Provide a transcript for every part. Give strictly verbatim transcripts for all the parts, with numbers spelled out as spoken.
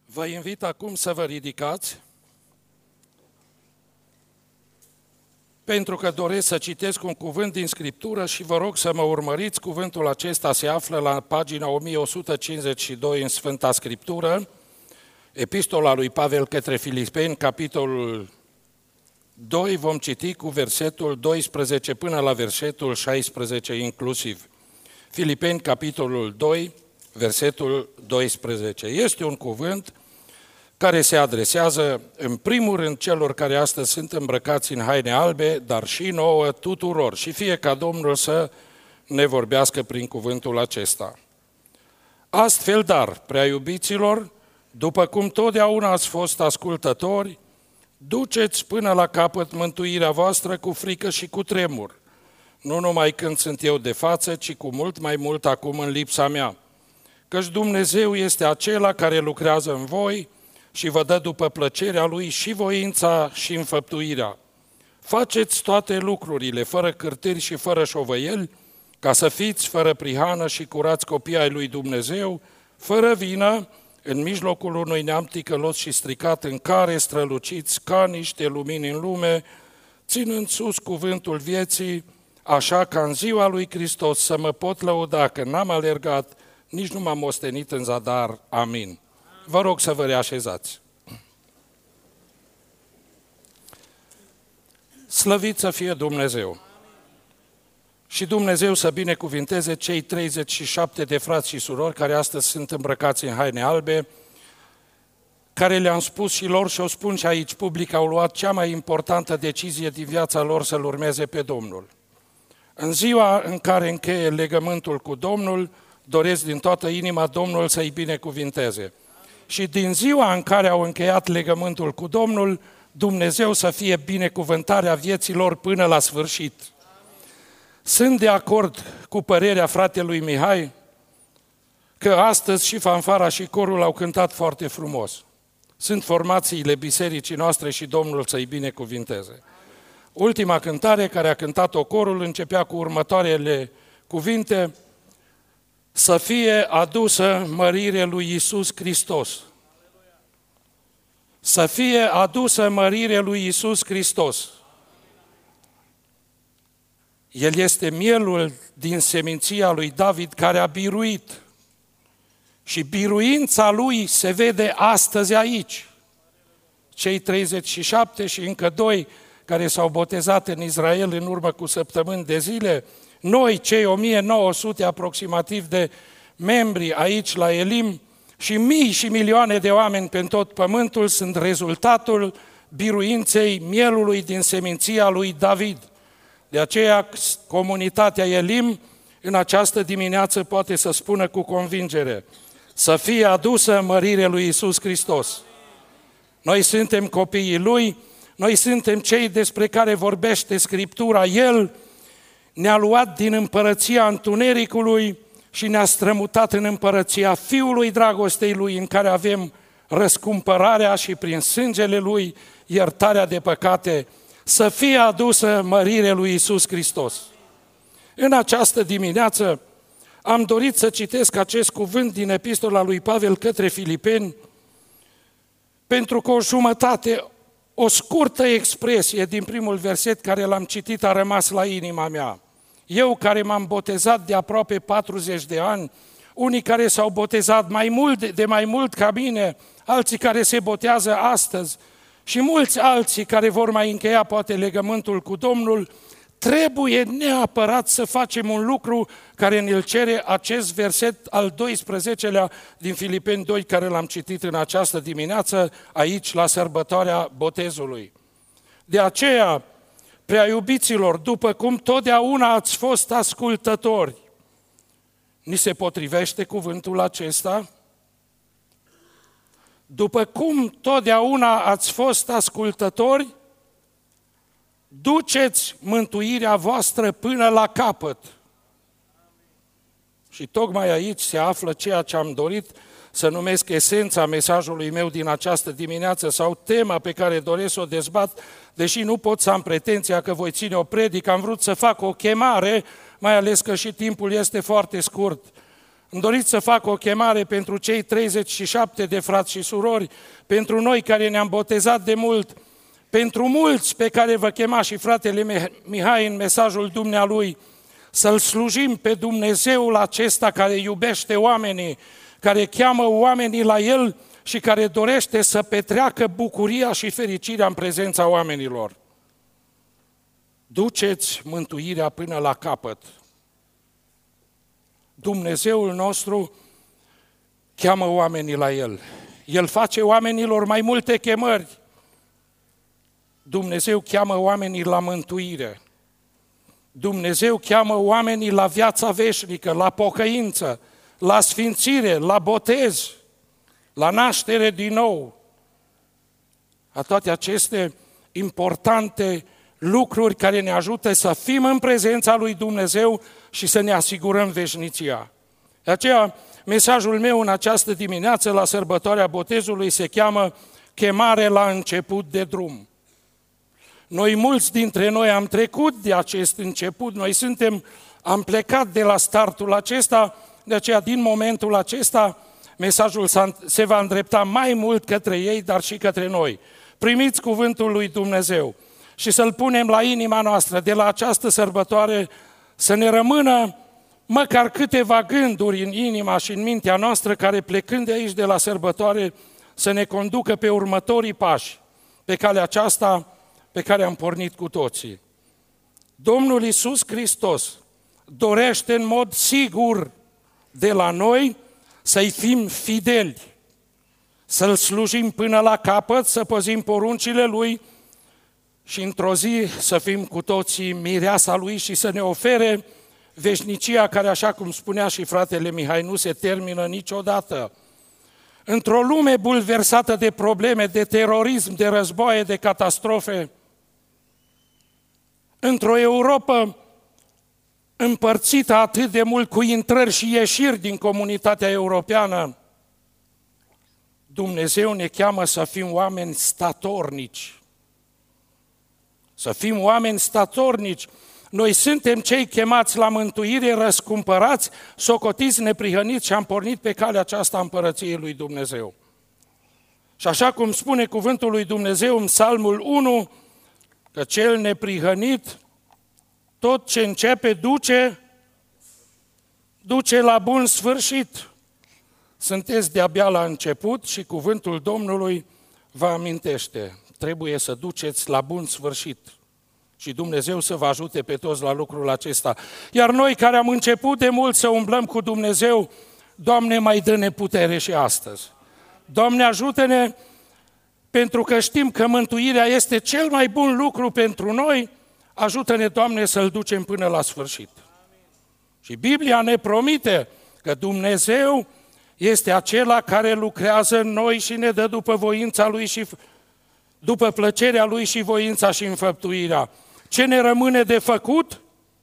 Vă invit acum să vă ridicați, pentru că doresc să citesc un cuvânt din Scriptură și vă rog să mă urmăriți. Cuvântul acesta se află la pagina o mie o sută cincizeci și doi în Sfânta Scriptură, Epistola lui Pavel către Filipeni, capitolul doi, vom citi cu versetul doisprezece până la versetul șaisprezece inclusiv. Filipeni, capitolul doi, versetul doisprezece. Este un cuvânt care se adresează în primul rând celor care astăzi sunt îmbrăcați în haine albe, dar și nouă tuturor. Și fie ca Domnul să ne vorbească prin cuvântul acesta. Astfel, dar, prea iubiților, după cum totdeauna ați fost ascultători, duceți până la capăt mântuirea voastră cu frică și cu tremur, nu numai când sunt eu de față, ci cu mult mai mult acum în lipsa mea. Căci Dumnezeu este acela care lucrează în voi și vă dă după plăcerea Lui și voința și înfăptuirea. Faceți toate lucrurile fără cârtiri și fără șovăieli, ca să fiți fără prihană și curați copii ai lui Dumnezeu, fără vină, în mijlocul unui neam ticălos și stricat, în care străluciți ca niște lumini în lume, ținând sus cuvântul vieții, așa ca în ziua lui Hristos să mă pot lăuda că n-am alergat, nici nu m-am ostenit în zadar. Amin. Vă rog să vă reașezați. Slăvit să fie Dumnezeu! Și Dumnezeu să binecuvinteze cei treizeci și șapte de frați și surori care astăzi sunt îmbrăcați în haine albe, care le-am spus și lor și o spun și aici public, au luat cea mai importantă decizie din viața lor, să-L urmeze pe Domnul. În ziua în care încheie legământul cu Domnul, doresc din toată inima Domnul să-i binecuvinteze. Și din ziua în care au încheiat legământul cu Domnul, Dumnezeu să fie binecuvântarea vieților până la sfârșit. Sunt de acord cu părerea fratelui Mihai că astăzi și fanfara și corul au cântat foarte frumos. Sunt formațiile bisericii noastre și Domnul să-i binecuvinteze. Ultima cântare care a cântat-o corul începea cu următoarele cuvinte: să fie adusă mărire lui Iisus Hristos. Să fie adusă mărire lui Iisus Hristos. El este mielul din seminția lui David care a biruit. Și biruința lui se vede astăzi aici. Cei treizeci și șapte și încă doi care s-au botezat în Israel în urmă cu săptămâni de zile, noi, cei o mie nouă sute aproximativ de membri aici la Elim și mii și milioane de oameni pe tot pământul sunt rezultatul biruinței mielului din seminția lui David. De aceea, comunitatea Elim în această dimineață poate să spună cu convingere: să fie adusă mărire lui Iisus Hristos. Noi suntem copiii Lui, noi suntem cei despre care vorbește Scriptura. El ne-a luat din împărăția întunericului și ne-a strămutat în împărăția Fiului dragostei Lui, în care avem răscumpărarea și prin sângele Lui iertarea de păcate. Să fie adusă mărire lui Iisus Hristos. În această dimineață am dorit să citesc acest cuvânt din Epistola lui Pavel către Filipeni, pentru că o jumătate, o scurtă expresie din primul verset care l-am citit a rămas la inima mea. Eu care m-am botezat de aproape patruzeci de ani, unii care s-au botezat mai mult, de mai mult ca mine, alții care se botează astăzi și mulți alții care vor mai încheia poate legământul cu Domnul, trebuie neapărat să facem un lucru care ne-l cere acest verset al doisprezecelea din Filipeni doi, care l-am citit în această dimineață aici la sărbătoarea botezului. De aceea, prea iubiților, după cum totdeauna ați fost ascultători, ni se potrivește cuvântul acesta? După cum totdeauna ați fost ascultători, duceți mântuirea voastră până la capăt. Și tocmai aici se află ceea ce am dorit să numesc esența mesajului meu din această dimineață sau tema pe care doresc să o dezbat, deși nu pot să am pretenția că voi ține o predică, am vrut să fac o chemare, mai ales că și timpul este foarte scurt. Îmi doriți să fac o chemare pentru cei treizeci și șapte de frați și surori, pentru noi care ne-am botezat de mult, pentru mulți pe care vă chema și fratele Mihai în mesajul dumnealui, să-L slujim pe Dumnezeul acesta care iubește oamenii, care cheamă oamenii la El și care dorește să petreacă bucuria și fericirea în prezența oamenilor. Duceți mântuirea până la capăt. Dumnezeul nostru cheamă oamenii la El. El face oamenilor mai multe chemări. Dumnezeu cheamă oamenii la mântuire. Dumnezeu cheamă oamenii la viața veșnică, la pocăință, la sfințire, la botez, la naștere din nou. A toate aceste importante lucruri care ne ajută să fim în prezența lui Dumnezeu și să ne asigurăm veșnicia. De aceea, mesajul meu în această dimineață la sărbătoarea botezului se cheamă chemare la început de drum. Noi, mulți dintre noi, am trecut de acest început, noi suntem, am plecat de la startul acesta, de aceea, din momentul acesta, mesajul se va îndrepta mai mult către ei, dar și către noi. Primiți cuvântul lui Dumnezeu și să-L punem la inima noastră de la această sărbătoare, să ne rămână măcar câteva gânduri în inima și în mintea noastră care, plecând de aici de la sărbătoare, să ne conducă pe următorii pași, pe calea aceasta pe care am pornit cu toții. Domnul Iisus Hristos dorește în mod sigur de la noi să-i fim fideli, să-L slujim până la capăt, să păzim poruncile Lui și într-o zi să fim cu toții mireasa Lui și să ne ofere veșnicia care, așa cum spunea și fratele Mihai, nu se termină niciodată. Într-o lume bulversată de probleme, de terorism, de războaie, de catastrofe, într-o Europă împărțită atât de mult cu intrări și ieșiri din comunitatea europeană, Dumnezeu ne cheamă să fim oameni statornici. Să fim oameni statornici. Noi suntem cei chemați la mântuire, răscumpărați, socotiți, neprihăniți și am pornit pe calea aceasta a împărăției lui Dumnezeu. Și așa cum spune cuvântul lui Dumnezeu în Psalmul unu, că cel neprihănit, tot ce începe, duce, duce la bun sfârșit. Sunteți de-abia la început și cuvântul Domnului vă amintește. Trebuie să duceți la bun sfârșit. Și Dumnezeu să vă ajute pe toți la lucrul acesta. Iar noi care am început de mult să umblăm cu Dumnezeu, Doamne, mai dă-ne putere și astăzi. Doamne, ajută-ne, pentru că știm că mântuirea este cel mai bun lucru pentru noi, ajută-ne, Doamne, să-L ducem până la sfârșit. Și Biblia ne promite că Dumnezeu este acela care lucrează în noi și ne dă după voința Lui și după plăcerea Lui și voința și înfăptuirea. Ce ne rămâne de făcut?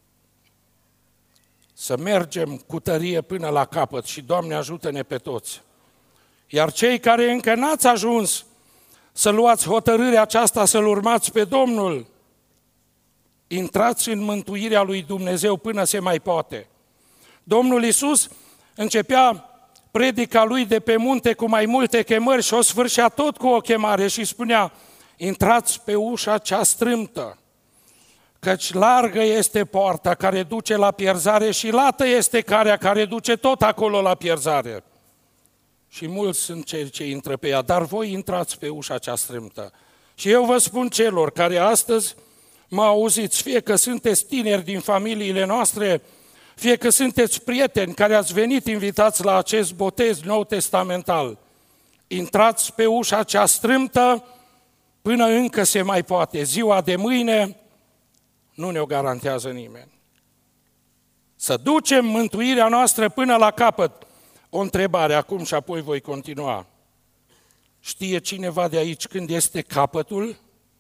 Să mergem cu tărie până la capăt și, Doamne, ajută-ne pe toți. Iar cei care încă n-ați ajuns să luați hotărârea aceasta, să-L urmați pe Domnul, intrați în mântuirea lui Dumnezeu până se mai poate. Domnul Iisus începea predica Lui de pe munte cu mai multe chemări și o sfârșea tot cu o chemare și spunea: intrați pe ușa cea strâmtă, căci largă este poarta care duce la pierzare și lată este calea care duce tot acolo la pierzare. Și mulți sunt cei ce intră pe ea, dar voi intrați pe ușa cea strâmtă. Și eu vă spun celor care astăzi mă auziți, fie că sunteți tineri din familiile noastre, fie că sunteți prieteni care ați venit invitați la acest botez nou testamental, intrați pe ușa cea strâmtă până încă se mai poate. Ziua de mâine nu ne-o garantează nimeni. Să ducem mântuirea noastră până la capăt. O întrebare acum și apoi voi continua. Știe cineva de aici când este capătul?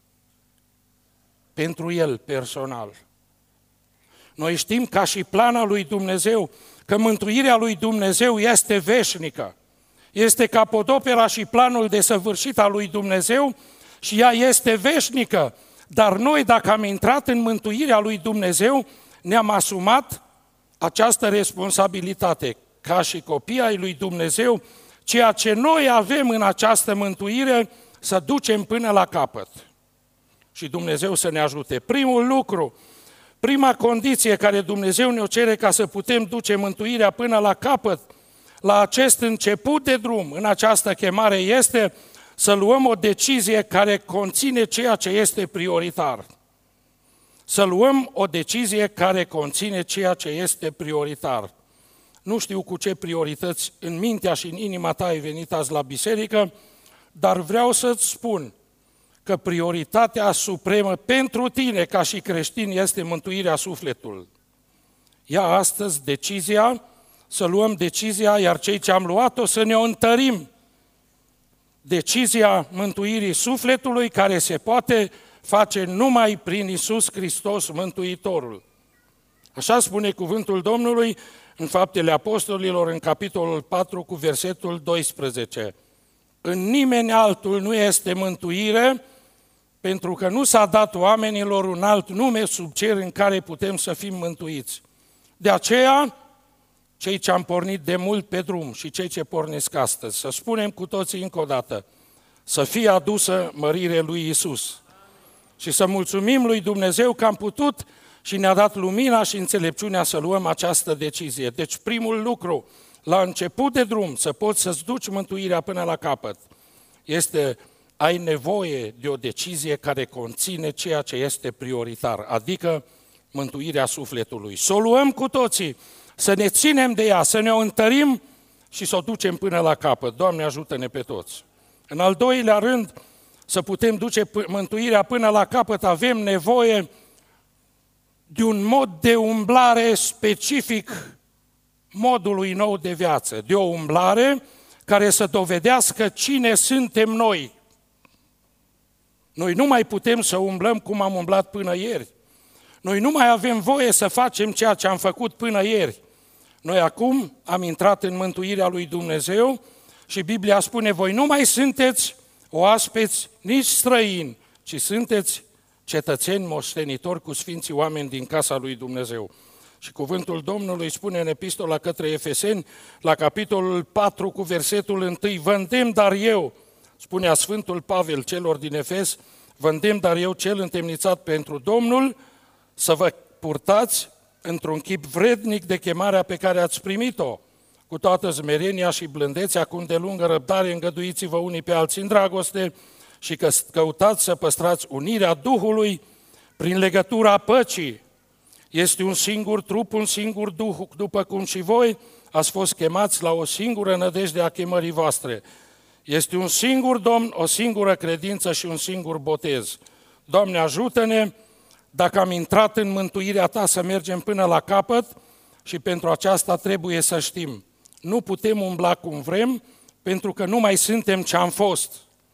Pentru el personal. Noi știm ca și plana lui Dumnezeu că mântuirea lui Dumnezeu este veșnică. Este capodopera și planul desăvârșit al lui Dumnezeu și ea este veșnică. Dar noi, dacă am intrat în mântuirea lui Dumnezeu, ne-am asumat această responsabilitate. ca și copii ai lui Dumnezeu, ceea ce noi avem în această mântuire să ducem până la capăt. Și Dumnezeu să ne ajute. Primul lucru, prima condiție care Dumnezeu ne-o cere ca să putem duce mântuirea până la capăt, la acest început de drum, în această chemare, este să luăm o decizie care conține ceea ce este prioritar. Să luăm o decizie care conține ceea ce este prioritar. Nu știu cu ce priorități în mintea și în inima ta ai venit azi la biserică, dar vreau să-ți spun că prioritatea supremă pentru tine ca și creștin este mântuirea sufletului. Ia astăzi decizia, să luăm decizia, iar cei ce am luat-o să ne o întărim. Decizia mântuirii sufletului care se poate face numai prin Iisus Hristos Mântuitorul. Așa spune cuvântul Domnului în Faptele Apostolilor, în capitolul patru, cu versetul doisprezece. În nimeni altul nu este mântuire, pentru că nu s-a dat oamenilor un alt nume sub cer în care putem să fim mântuiți. De aceea, cei ce am pornit de mult pe drum și cei ce pornesc astăzi, să spunem cu toții încă o dată, să fie adusă mărire lui Iisus. Și să mulțumim lui Dumnezeu că am putut și ne-a dat lumina și înțelepciunea să luăm această decizie. Deci primul lucru, la început de drum, să poți să-ți duci mântuirea până la capăt, este ai nevoie de o decizie care conține ceea ce este prioritar, adică mântuirea sufletului. Să o luăm cu toții, să ne ținem de ea, să ne o întărim și să o ducem până la capăt. Doamne, ajută-ne pe toți! În al doilea rând, să putem duce mântuirea până la capăt, avem nevoie de un mod de umblare specific modului nou de viață, de o umblare care să dovedească cine suntem noi. Noi nu mai putem să umblăm cum am umblat până ieri. Noi nu mai avem voie să facem ceea ce am făcut până ieri. Noi acum am intrat în mântuirea lui Dumnezeu și Biblia spune, voi nu mai sunteți oaspeți, nici străini, ci sunteți cetățeni moștenitori cu sfinții oameni din casa lui Dumnezeu. Și cuvântul Domnului spune în epistola către Efeseni, la capitolul patru cu versetul unu, vă îndemn dar eu, spunea Sfântul Pavel celor din Efes, vă îndemn dar eu cel întemnițat pentru Domnul, să vă purtați într-un chip vrednic de chemarea pe care ați primit-o, cu toată smerenia și blândețea, cu îndelungă răbdare, îngăduiți-vă unii pe alții în dragoste și că căutați să păstrați unirea Duhului prin legătura păcii. Este un singur trup, un singur Duh, după cum și voi ați fost chemați la o singură nădejde a chemării voastre. Este un singur Domn, o singură credință și un singur botez. Doamne, ajută-ne, dacă am intrat în mântuirea Ta, să mergem până la capăt și pentru aceasta trebuie să știm. Nu putem umbla cum vrem, pentru că nu mai suntem ce am fost.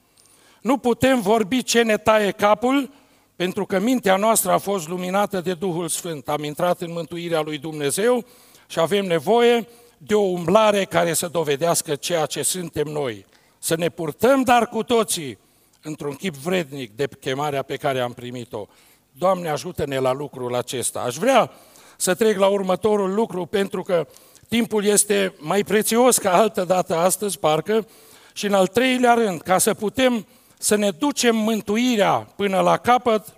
Nu putem vorbi ce ne taie capul, pentru că mintea noastră a fost luminată de Duhul Sfânt. Am intrat în mântuirea lui Dumnezeu și avem nevoie de o umblare care să dovedească ceea ce suntem noi. Să ne purtăm, dar cu toții, într-un chip vrednic de chemarea pe care am primit-o. Doamne, ajută-ne la lucrul acesta. Aș vrea să trec la următorul lucru, pentru că timpul este mai prețios ca altă dată astăzi, parcă, și în al treilea rând, ca să putem să ne ducem mântuirea până la capăt,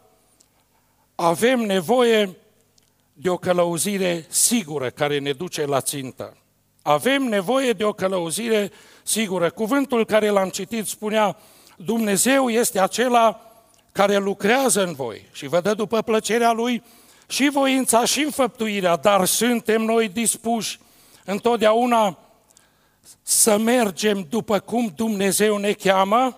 avem nevoie de o călăuzire sigură care ne duce la țintă. Avem nevoie de o călăuzire sigură. Cuvântul care l-am citit spunea, Dumnezeu este acela care lucrează în voi și vă dă după plăcerea Lui și voința și înfăptuirea, dar suntem noi dispuși întotdeauna să mergem după cum Dumnezeu ne cheamă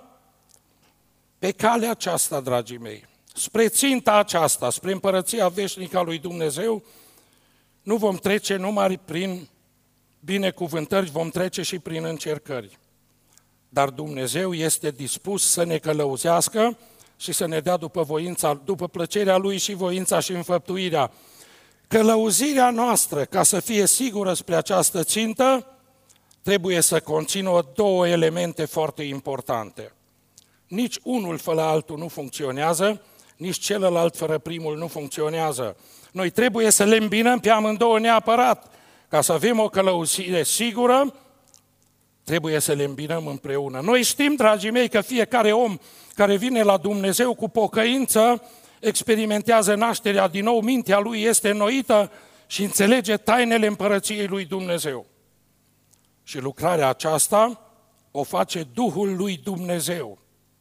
pe calea aceasta, dragii mei, spre ținta aceasta, spre împărăția veșnică a lui Dumnezeu. Nu vom trece numai prin binecuvântări, vom trece și prin încercări. Dar Dumnezeu este dispus să ne călăuzească și să ne dea după voința, după plăcerea Lui și voința și înfăptuirea. Călăuzirea noastră, ca să fie sigură spre această țintă, trebuie să conțină două elemente foarte importante. Nici unul fără altul nu funcționează, nici celălalt fără primul nu funcționează. Noi trebuie să le îmbinăm pe amândouă neapărat, Ca să avem o călăuzire sigură, trebuie să le îmbinăm împreună. Noi știm, dragii mei, că fiecare om care vine la Dumnezeu cu pocăință, experimentează nașterea din nou, mintea lui este înnoită și înțelege tainele împărăției lui Dumnezeu. Și lucrarea aceasta o face Duhul lui Dumnezeu.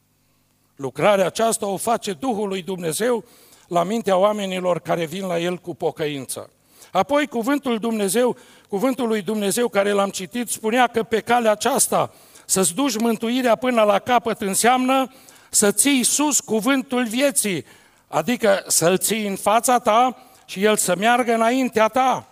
Lucrarea aceasta o face Duhul lui Dumnezeu la mintea oamenilor care vin la El cu pocăință. Apoi cuvântul Dumnezeu, cuvântul lui Dumnezeu care l-am citit, spunea că pe calea aceasta să-ți duci mântuirea până la capăt înseamnă să ții sus cuvântul vieții, adică să-l ții în fața ta și el să meargă înaintea ta.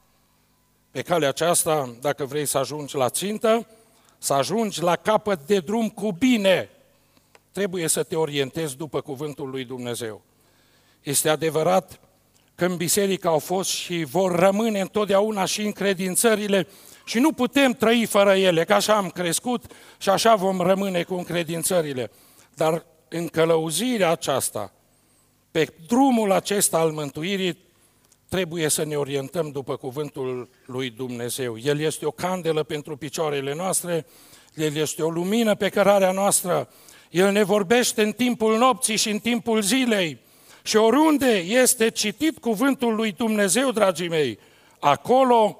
Pe calea aceasta, dacă vrei să ajungi la țintă, să ajungi la capăt de drum cu bine, trebuie să te orientezi după cuvântul lui Dumnezeu. Este adevărat că în biserică au fost și vor rămâne întotdeauna și încredințările și nu putem trăi fără ele, că așa am crescut și așa vom rămâne cu încredințările. Dar în călăuzirea aceasta, pe drumul acesta al mântuirii, trebuie să ne orientăm după cuvântul lui Dumnezeu. El este o candelă pentru picioarele noastre, El este o lumină pe cărarea noastră, El ne vorbește în timpul nopții și în timpul zilei. Și oriunde este citit cuvântul lui Dumnezeu, dragii mei, acolo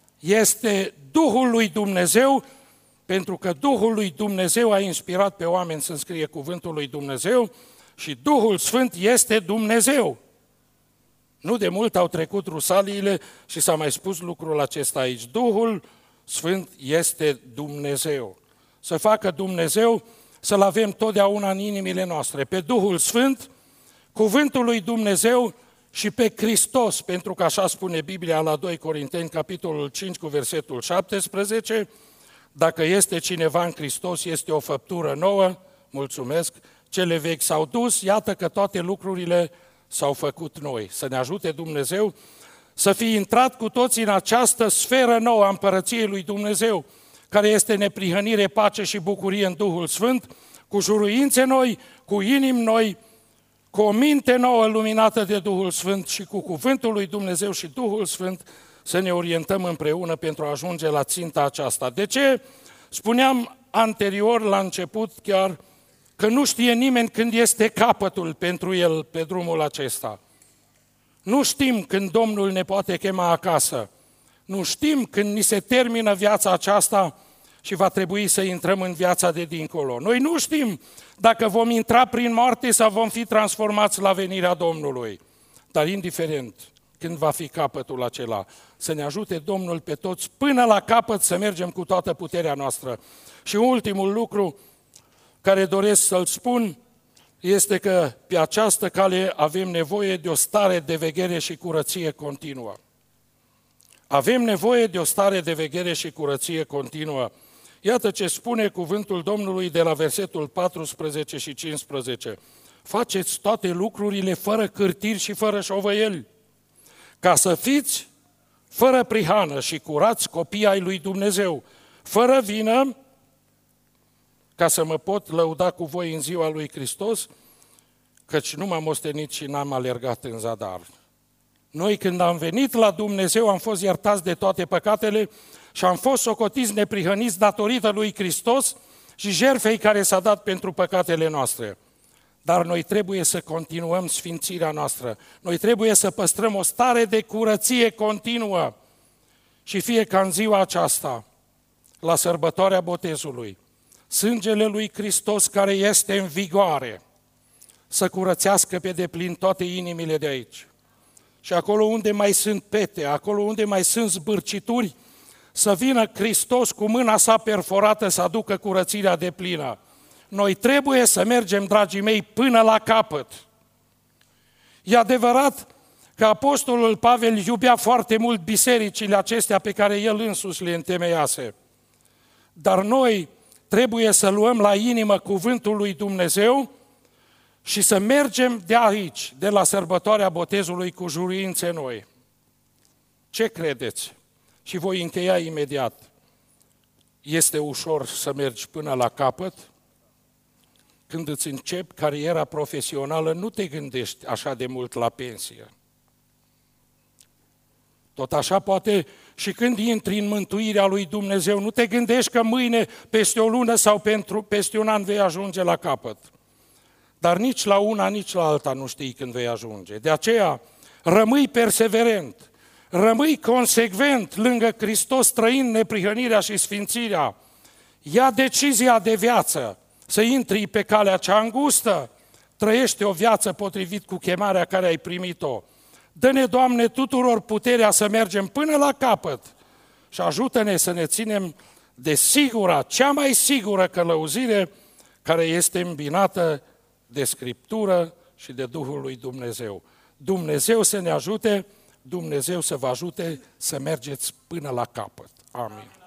este Duhul lui Dumnezeu, pentru că Duhul lui Dumnezeu a inspirat pe oameni să scrie cuvântul lui Dumnezeu și Duhul Sfânt este Dumnezeu. Nu de mult au trecut rusaliile și s-a mai spus lucrul acesta aici. Duhul Sfânt este Dumnezeu. Să facă Dumnezeu să-L avem totdeauna în inimile noastre. Pe Duhul Sfânt, cuvântul lui Dumnezeu și pe Hristos, pentru că așa spune Biblia la doi Corinteni, capitolul cinci, cu versetul șaptesprezece, dacă este cineva în Hristos, este o făptură nouă, mulțumesc, cele vechi s-au dus, iată că toate lucrurile s-au făcut noi. Să ne ajute Dumnezeu să fi intrat cu toții în această sferă nouă a împărăției lui Dumnezeu, care este neprihănire, pace și bucurie în Duhul Sfânt, cu juruințe noi, cu inimi noi, cu o minte nouă luminată de Duhul Sfânt și cu cuvântul lui Dumnezeu și Duhul Sfânt să ne orientăm împreună pentru a ajunge la ținta aceasta. De ce? Spuneam anterior, la început chiar, că nu știe nimeni când este capătul pentru el pe drumul acesta. Nu știm când Domnul ne poate chema acasă. Nu știm când ni se termină viața aceasta și va trebui să intrăm în viața de dincolo. Noi nu știm dacă vom intra prin moarte sau vom fi transformați la venirea Domnului. Dar indiferent când va fi capătul acela, să ne ajute Domnul pe toți până la capăt să mergem cu toată puterea noastră. Și ultimul lucru care doresc să-l spun este că pe această cale avem nevoie de o stare de veghere și curăție continuă. Avem nevoie de o stare de veghere și curăție continuă. Iată ce spune cuvântul Domnului de la versetul paisprezece și cincisprezece. Faceți toate lucrurile fără cârtiri și fără șovăieli, ca să fiți fără prihană și curați copii ai lui Dumnezeu, fără vină, ca să mă pot lăuda cu voi în ziua lui Hristos, căci nu m-am ostenit și n-am alergat în zadar. Noi când am venit la Dumnezeu am fost iertați de toate păcatele și am fost socotiți neprihăniți datorită lui Hristos și jertfei care s-a dat pentru păcatele noastre. Dar noi trebuie să continuăm sfințirea noastră. Noi trebuie să păstrăm o stare de curăție continuă. Și fie ca în ziua aceasta, la sărbătoarea botezului, sângele lui Hristos care este în vigoare, să curățească pe deplin toate inimile de aici. Și acolo unde mai sunt pete, acolo unde mai sunt zbârcituri, să vină Hristos cu mâna sa perforată să aducă curățirea deplină. Noi trebuie să mergem, dragii mei, până la capăt. E adevărat că apostolul Pavel iubea foarte mult bisericile acestea pe care el însuși le întemeiase. Dar noi trebuie să luăm la inimă cuvântul lui Dumnezeu și să mergem de aici, de la sărbătoarea botezului, cu juruințe noi. Ce credeți? Și voi încheia imediat. Este ușor să mergi până la capăt? Când îți începi cariera profesională, nu te gândești așa de mult la pensie. Tot așa poate și când intri în mântuirea lui Dumnezeu, nu te gândești că mâine, peste o lună sau pentru, peste un an vei ajunge la capăt. Dar nici la una, nici la alta nu știi când vei ajunge. De aceea, rămâi perseverent, rămâi consecvent lângă Hristos, trăind neprihănirea și sfințirea. Ia decizia de viață, să intri pe calea cea îngustă, trăiește o viață potrivit cu chemarea care ai primit-o. Dă-ne, Doamne, tuturor puterea să mergem până la capăt și ajută-ne să ne ținem de sigura, cea mai sigură călăuzire care este îmbinată de Scriptură și de Duhul lui Dumnezeu. Dumnezeu să ne ajute, Dumnezeu să vă ajute să mergeți până la capăt. Amin.